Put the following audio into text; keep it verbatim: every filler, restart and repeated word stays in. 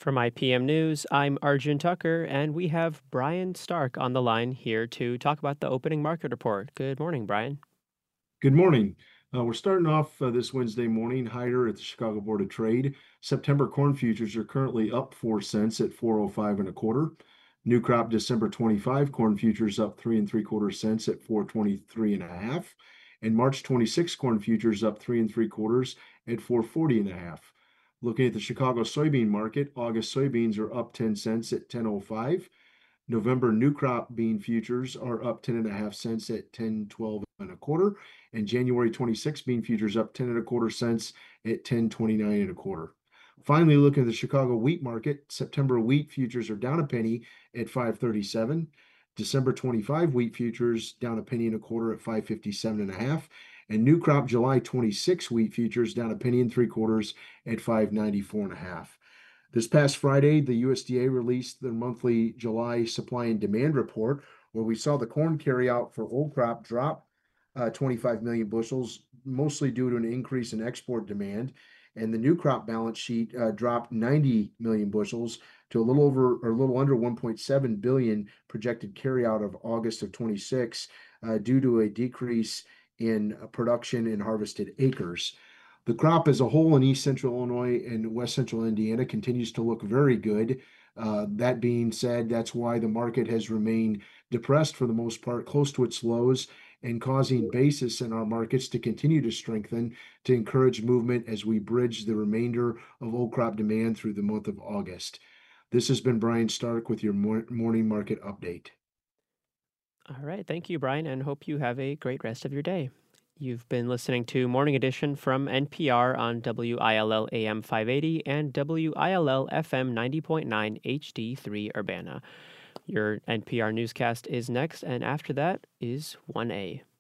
From I P M News, I'm Arjun Tucker, and we have Brian Stark on the line here to talk about the opening market report. Good morning, Brian. Good morning. Uh, we're starting off uh, this Wednesday morning higher at the Chicago Board of Trade. September corn futures are currently up four cents at four oh five and a quarter. New crop December twenty-five corn futures up three and three quarter cents at four twenty-three and a half. And March twenty-six corn futures up three and three quarters at four forty and a half. Looking at the Chicago soybean market, August soybeans are up ten cents at ten oh five. November new crop bean futures are up ten and a half cents at ten twelve and a quarter, and January twenty-six bean futures up ten and a quarter cents at ten twenty-nine and a quarter. Finally, looking at the Chicago wheat market, September wheat futures are down a penny at five thirty-seven. December twenty-five wheat futures down a penny and a quarter at five fifty-seven and a half. And new crop July twenty-six wheat futures down a penny and three quarters at five ninety-four and a half. This past Friday, the U S D A released their monthly July supply and demand report, where we saw the corn carryout for old crop drop uh, twenty-five million bushels, mostly due to an increase in export demand. And the new crop balance sheet uh, dropped ninety million bushels to a little over or a little under one point seven billion projected carryout of August of twenty-six uh, due to a decrease in production and harvested acres. The crop as a whole in East Central Illinois and West Central Indiana continues to look very good. Uh, that being said, that's why the market has remained depressed for the most part, close to its lows, and causing basis in our markets to continue to strengthen to encourage movement as we bridge the remainder of old crop demand through the month of August. This has been Brian Stark with your mor- morning market update. All right. Thank you, Brian, and hope you have a great rest of your day. You've been listening to Morning Edition from N P R on W I L L A M five eighty and W I L L F M ninety point nine H D three Urbana. Your N P R newscast is next, and after that is one A.